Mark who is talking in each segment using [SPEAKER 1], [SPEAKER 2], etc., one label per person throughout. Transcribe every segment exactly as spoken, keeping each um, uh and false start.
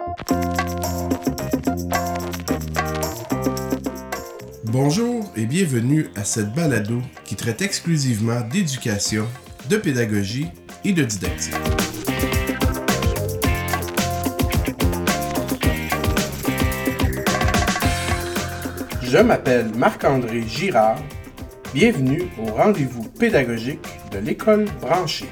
[SPEAKER 1] Bonjour et bienvenue à cette balado qui traite exclusivement d'éducation, de pédagogie et de didactique. Je m'appelle Marc-André Girard. Bienvenue au rendez-vous pédagogique de l'école branchée.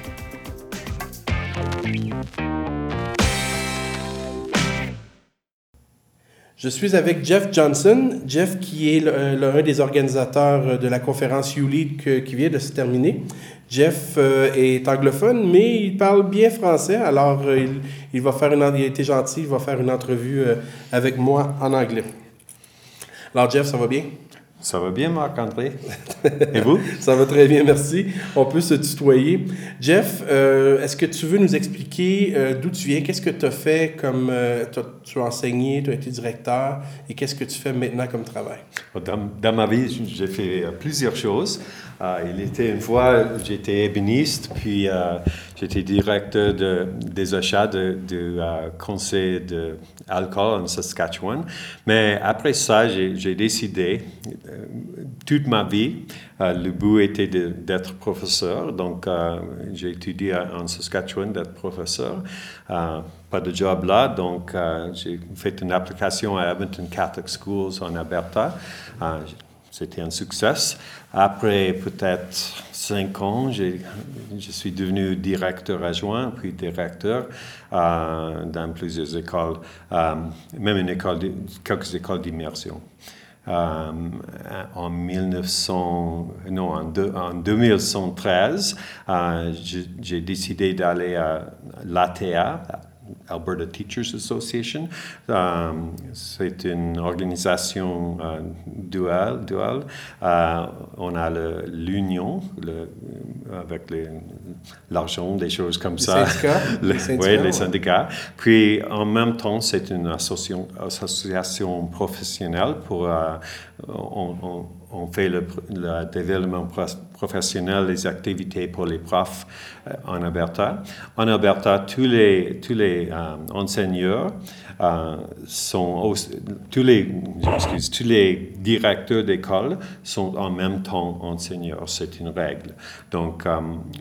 [SPEAKER 1] Je suis avec Jeff Johnson. Jeff qui est l'un des organisateurs de la conférence YouLead que, qui vient de se terminer. Jeff euh, est anglophone, mais il parle bien français. Alors, euh, il, il va faire une, il a été gentil, il va faire une entrevue euh, avec moi en anglais. Alors, Jeff, ça va bien?
[SPEAKER 2] Ça va bien, Marc-André. Et vous?
[SPEAKER 1] Ça va très bien, merci. On peut se tutoyer. Jeff, euh, est-ce que tu veux nous expliquer euh, d'où tu viens? Qu'est-ce que tu as fait comme... Euh, tu as enseigné, tu as été directeur, et qu'est-ce que tu fais maintenant comme travail?
[SPEAKER 2] Dans, dans ma vie, j'ai fait plusieurs choses. Euh, il était une fois, j'étais ébéniste, puis euh, j'étais directeur de, des achats du euh, conseil d'alcool en Saskatchewan. Mais après ça, j'ai, j'ai décidé, euh, toute ma vie, euh, le but était de, d'être professeur. Donc, euh, j'ai étudié en Saskatchewan d'être professeur. Euh, pas de job là, donc euh, j'ai fait une application à Edmonton Catholic Schools en Alberta. Euh, C'était un succès. Après peut-être cinq ans, j'ai, je suis devenu directeur adjoint, puis directeur euh, dans plusieurs écoles, euh, même une école de, quelques écoles d'immersion. Euh, en mille neuf cents, non, en, deux, en deux mille treize, euh, j'ai, j'ai décidé d'aller à l'A T A, Alberta Teachers Association. Euh, c'est une organisation euh, duale. duale. Euh, on a le, l'union le, avec les, l'argent, des choses comme
[SPEAKER 1] les
[SPEAKER 2] ça.
[SPEAKER 1] Syndicats.
[SPEAKER 2] Le,
[SPEAKER 1] les syndicats.
[SPEAKER 2] Oui, les syndicats. Puis, en même temps, c'est une association, association professionnelle pour... Euh, on, on, on fait le, le développement professionnel, les activités pour les profs euh, en Alberta. En Alberta, tous les, tous les euh, enseignants euh, sont, aussi, tous les, excuse, tous les directeurs d'école sont en même temps enseignants. C'est une règle. Donc, euh,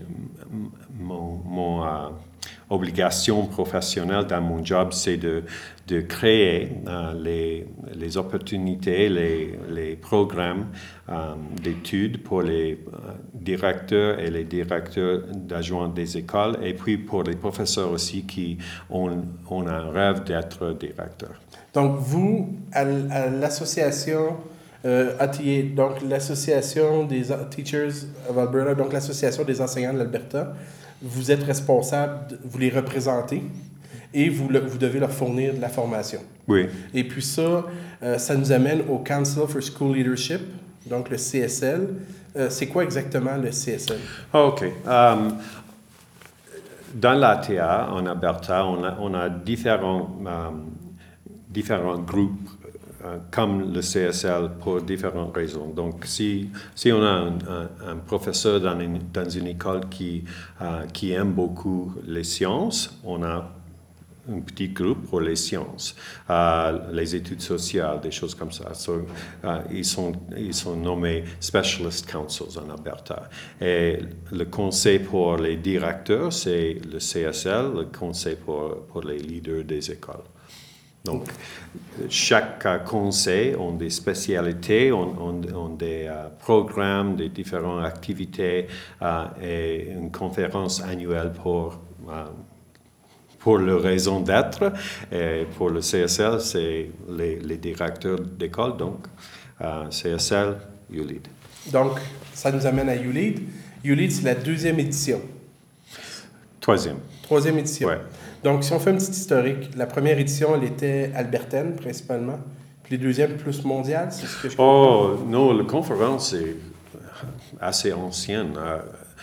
[SPEAKER 2] mon, mon euh, obligation professionnelle dans mon job, c'est de, de créer euh, les, les opportunités, les, les programmes euh, d'études pour les euh, directeurs et les directeurs d'adjoints des écoles, et puis pour les professeurs aussi qui ont, ont un rêve d'être directeurs.
[SPEAKER 1] Donc, vous, à, à l'association euh, A T A, donc l'association des Teachers of Alberta, donc l'association des enseignants de l'Alberta, vous êtes responsable, vous les représentez et vous, le, vous devez leur fournir de la formation.
[SPEAKER 2] Oui.
[SPEAKER 1] Et puis ça, euh, ça nous amène au Council for School Leadership, donc le C S L. Euh, c'est quoi exactement le C S L?
[SPEAKER 2] OK. Um, dans l'A T A, en Alberta, on a, on a différents, um, différents groupes comme le C S L pour différentes raisons. Donc, si, si on a un, un, un professeur dans une, dans une école qui, euh, qui aime beaucoup les sciences, on a un petit groupe pour les sciences, euh, les études sociales, des choses comme ça. So, euh, ils, sont, ils sont nommés Specialist Councils en Alberta. Et le conseil pour les directeurs, c'est le C S L, le conseil pour, pour les leaders des écoles. Donc, chaque uh, conseil a des spécialités, ont, ont, ont des uh, programmes, des différentes activités uh, et une conférence annuelle pour, uh, pour leur raison d'être. Et pour le C S L, c'est les, les directeurs d'école, donc uh, C S L, YouLead.
[SPEAKER 1] Donc, ça nous amène à YouLead. YouLead, c'est la deuxième édition.
[SPEAKER 2] Troisième.
[SPEAKER 1] Troisième édition.
[SPEAKER 2] Ouais.
[SPEAKER 1] Donc, si on fait un petit historique, la première édition, elle était albertaine, principalement. Puis les deuxièmes, plus mondiales, c'est ce que je comprends.
[SPEAKER 2] Oh, non, la conférence est assez ancienne. Euh,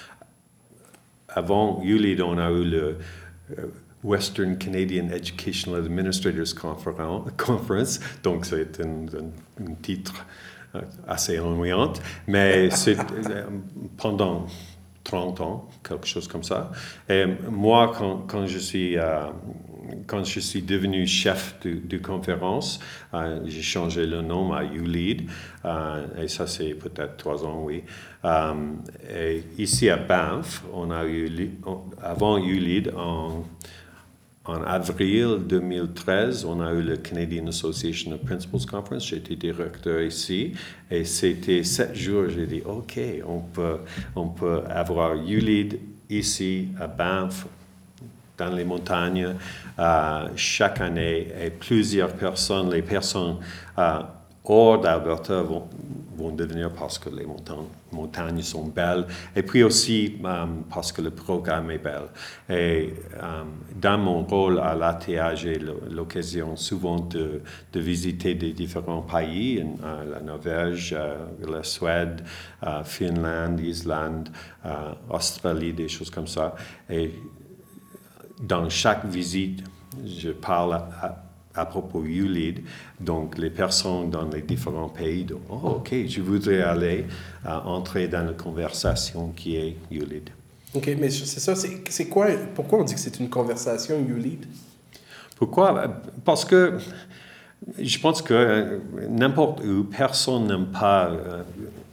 [SPEAKER 2] avant YouLead, on a eu le Western Canadian Educational Administrators Conference, donc c'est un, un, un titre assez ennuyant, mais c'est pendant trente ans, quelque chose comme ça. Et moi, quand, quand, je, suis, euh, quand je suis devenu chef de, de conférence, euh, j'ai changé le nom à YouLead, euh, et ça c'est peut-être trois ans, oui. Euh, et ici à Banff, on a eu, avant YouLead, en, en avril deux mille treize, on a eu le Canadian Association of Principals Conference. J'étais directeur ici et c'était sept jours. J'ai dit, OK, on peut, on peut avoir YouLead ici à Banff, dans les montagnes, euh, chaque année. Et plusieurs personnes, les personnes euh, hors d'Alberta vont, vont devenir parce que les montagnes, montagnes sont belles et puis aussi um, parce que le programme est bel. Et um, dans mon rôle à l'A T A, j'ai l'occasion souvent de, de visiter des différents pays, uh, la Norvège, uh, la Suède, uh, Finlande, Islande, uh, Australie, des choses comme ça. Et dans chaque visite, je parle à, à à propos de YouLead, donc les personnes dans les différents pays disent « Oh, OK, je voudrais aller euh, entrer dans la conversation qui est YouLead. »
[SPEAKER 1] OK, mais c'est ça, c'est, c'est quoi, pourquoi on dit que c'est une conversation YouLead?
[SPEAKER 2] Pourquoi? Parce que je pense que euh, n'importe où, personne n'aime pas euh,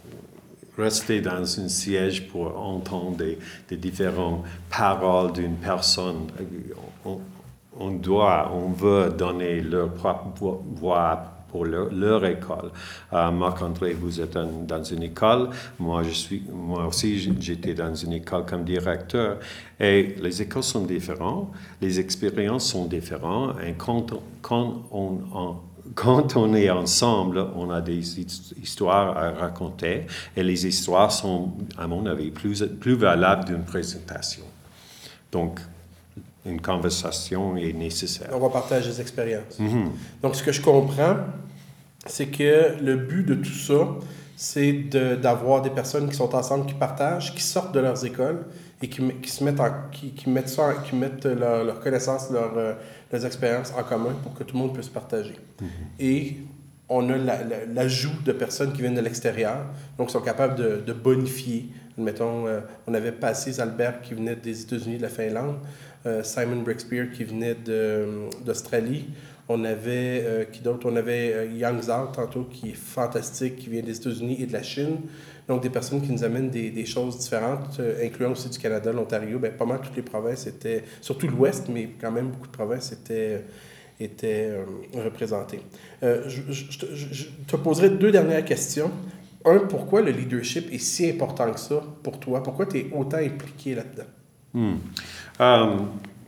[SPEAKER 2] rester dans un siège pour entendre des, des différentes paroles d'une personne. On, On doit, on veut donner leur propre voix pour leur, leur école. Euh, Marc-André, vous êtes dans, dans une école. Moi, je suis, moi aussi, j'étais dans une école comme directeur. Et les écoles sont différentes, les expériences sont différentes. Et quand, quand, on, on, quand on est ensemble, on a des histoires à raconter. Et les histoires sont, à mon avis, plus, plus valables d'une présentation. Donc, une conversation est nécessaire.
[SPEAKER 1] On va partager des expériences.
[SPEAKER 2] Mm-hmm.
[SPEAKER 1] Donc, ce que je comprends, c'est que le but de tout ça, c'est de, d'avoir des personnes qui sont ensemble, qui partagent, qui sortent de leurs écoles et qui, qui se mettent, en, qui, qui mettent, ça, qui mettent leur, leur connaissance, leur, euh, leurs expériences en commun pour que tout le monde puisse partager. Mm-hmm. Et on a la, la, l'ajout de personnes qui viennent de l'extérieur, donc qui sont capables de, de bonifier. Admettons, euh, on avait Passy Albert qui venait des États-Unis, de la Finlande, euh, Simon Breakspear qui venait de, d'Australie. On avait, euh, qui d'autre? On avait euh, Yang Zhao, tantôt, qui est fantastique, qui vient des États-Unis et de la Chine. Donc, des personnes qui nous amènent des, des choses différentes, euh, incluant aussi du Canada, l'Ontario. Bien, pas mal toutes les provinces étaient, surtout l'Ouest, mais quand même beaucoup de provinces étaient, étaient euh, représentées. Euh, je, je, je, je te poserai deux dernières questions. Un, pourquoi le leadership est si important que ça pour toi? Pourquoi tu es autant impliqué là-dedans?
[SPEAKER 2] Hmm. Um,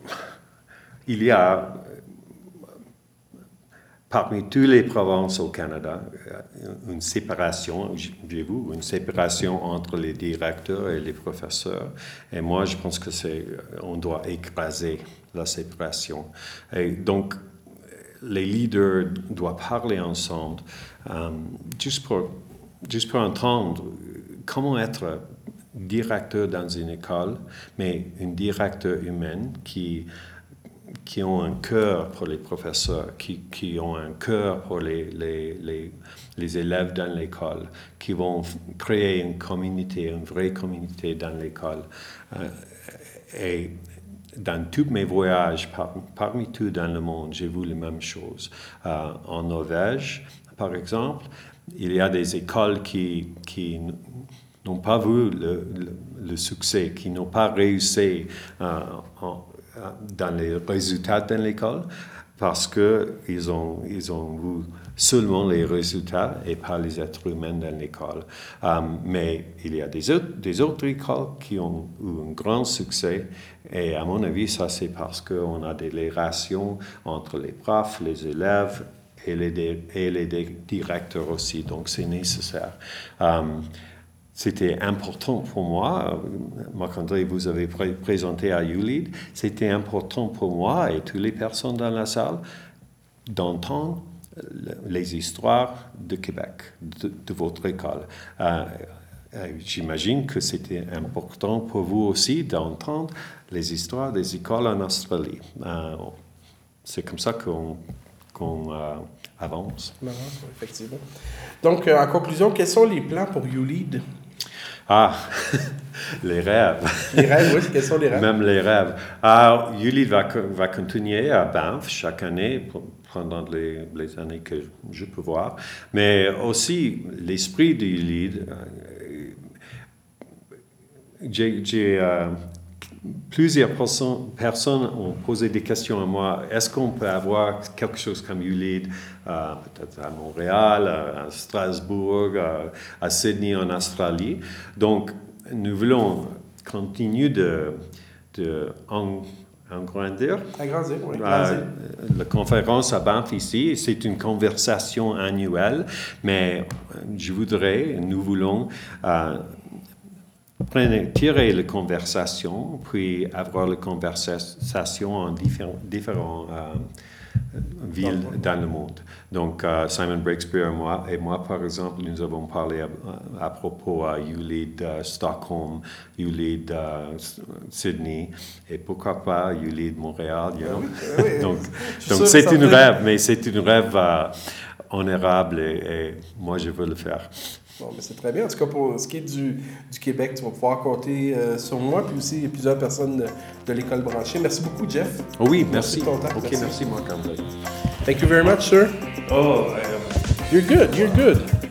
[SPEAKER 2] il y a, parmi toutes les provinces au Canada, une séparation, j'ai vu, une séparation entre les directeurs et les professeurs. Et moi, je pense que c'est, on doit écraser la séparation. Et donc, les leaders doivent parler ensemble, um, juste pour Juste pour entendre comment être directeur dans une école, mais un directeur humain qui, qui ont un cœur pour les professeurs, qui, qui ont un cœur pour les, les, les, les élèves dans l'école, qui vont créer une communauté, une vraie communauté dans l'école. Euh, et dans tous mes voyages, par, parmi tout dans le monde, j'ai vu les mêmes choses. Euh, en Norvège, par exemple, il y a des écoles qui, qui n'ont pas vu le, le, le succès, qui n'ont pas réussi euh, en, dans les résultats de l'école parce qu'ils ont, ils ont vu seulement les résultats et pas les êtres humains dans l'école. Um, mais il y a des autres, des autres écoles qui ont eu un grand succès et à mon avis, ça c'est parce qu'on a des relations entre les profs, les élèves, et les, et les directeurs aussi, donc c'est nécessaire. Um, c'était important pour moi, Marc-André, vous avez pré- présenté à YouLead, c'était important pour moi et toutes les personnes dans la salle d'entendre les histoires de Québec, de, de votre école. Uh, J'imagine que c'était important pour vous aussi d'entendre les histoires des écoles en Australie. Uh, c'est comme ça qu'on qu'on euh, avance.
[SPEAKER 1] On avance, effectivement. Donc, euh, en conclusion, quels sont les plans pour YouLead?
[SPEAKER 2] Ah, Les rêves.
[SPEAKER 1] Les rêves, oui. Quels sont les rêves?
[SPEAKER 2] Même les rêves. Alors, ULEAD va, va continuer à Banff chaque année pendant les, les années que je peux voir. Mais aussi, l'esprit de ULEAD, euh, j'ai... j'ai euh, plusieurs personnes ont posé des questions à moi. Est-ce qu'on peut avoir quelque chose comme ULEAD, euh, peut-être à Montréal, à Strasbourg, à, à Sydney en Australie? Donc, nous voulons continuer de, de en, agrandir.
[SPEAKER 1] Agrandir, oui.
[SPEAKER 2] Euh, la conférence à Banff ici, c'est une conversation annuelle, mais je voudrais, nous voulons euh, Prenez, tirer la conversation, puis avoir la conversation en différents, différents euh, villes dans le monde. Donc, uh, Simon Breakspear et moi, et moi, par exemple, nous avons parlé à, à propos à ULEAD uh, Stockholm, ULEAD uh, Sydney, et pourquoi pas ULEAD Montréal. You know? Oui, oui. donc, donc c'est une rêve, mais c'est une rêve uh, honorable et, et moi, je veux le faire.
[SPEAKER 1] Bon, mais c'est très bien. En tout cas, pour ce qui est du, du Québec, tu vas pouvoir compter euh, sur moi, puis aussi plusieurs personnes de, de l'école branchée. Merci beaucoup, Jeff.
[SPEAKER 2] Oh oui, merci.
[SPEAKER 1] Merci de ton temps.
[SPEAKER 2] OK, merci, merci Marc-André.
[SPEAKER 1] Thank you very much, sir.
[SPEAKER 2] Oh,
[SPEAKER 1] I, um... You're good, you're good.